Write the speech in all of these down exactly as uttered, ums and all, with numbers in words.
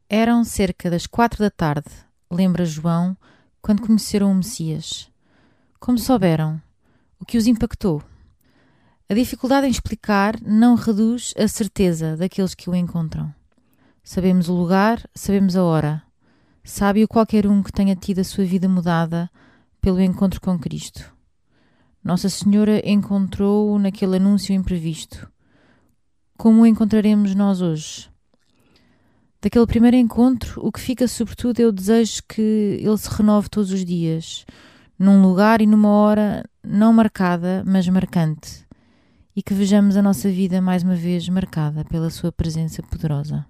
Eram cerca das quatro da tarde, lembra João, quando conheceram o Messias. Como souberam? O que os impactou? A dificuldade em explicar não reduz a certeza daqueles que o encontram. Sabemos o lugar, sabemos a hora. Sabe-o qualquer um que tenha tido a sua vida mudada pelo encontro com Cristo. Nossa Senhora encontrou-o naquele anúncio imprevisto. Como o encontraremos nós hoje? Daquele primeiro encontro, o que fica sobretudo é o desejo que ele se renove todos os dias, num lugar e numa hora não marcada, mas marcante, e que vejamos a nossa vida mais uma vez marcada pela sua presença poderosa.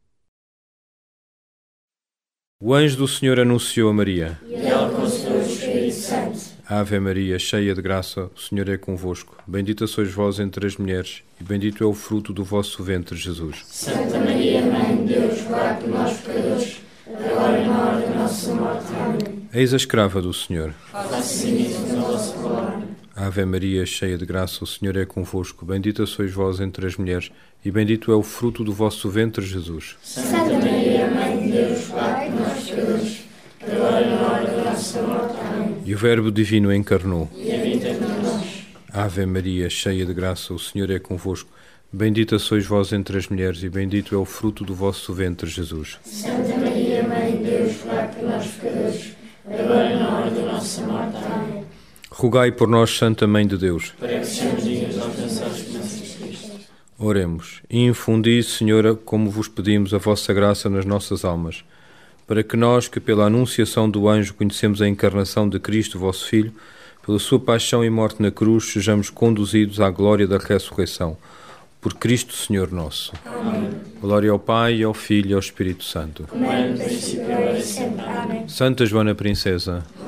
O anjo do Senhor anunciou a Maria. E ela concebeu o Espírito Santo. Ave Maria, cheia de graça, o Senhor é convosco. Bendita sois vós entre as mulheres, e bendito é o fruto do vosso ventre, Jesus. Santa Maria, Mãe de Deus, rogai por nós pecadores, agora e na hora da nossa morte. Amém. Eis a escrava do Senhor. Faça-se nisso a vossa palavra. Ave Maria, cheia de graça, o Senhor é convosco. Bendita sois vós entre as mulheres, e bendito é o fruto do vosso ventre, Jesus. Santa Maria, Mãe de Deus, rogai por nós pecadores, agora e na hora da nossa morte. Amém. E o Verbo Divino encarnou. E habita entre nós. Ave Maria, cheia de graça, o Senhor é convosco. Bendita sois vós entre as mulheres, e bendito é o fruto do vosso ventre, Jesus. Santa Maria, Mãe de Deus, rogai por nós pecadores, agora e na hora da nossa morte. Amém. Rogai por nós, Santa Mãe de Deus. Para que sejamos dignos de alcançar as promessas de Cristo. Oremos. E infundi, Senhora, como vos pedimos, a vossa graça nas nossas almas, para que nós, que pela anunciação do anjo conhecemos a encarnação de Cristo, vosso Filho, pela sua paixão e morte na cruz, sejamos conduzidos à glória da ressurreição. Por Cristo, Senhor nosso. Amém. Glória ao Pai, ao Filho e ao Espírito Santo. Como é no princípio, agora e sempre. Amém. Santa Joana Princesa,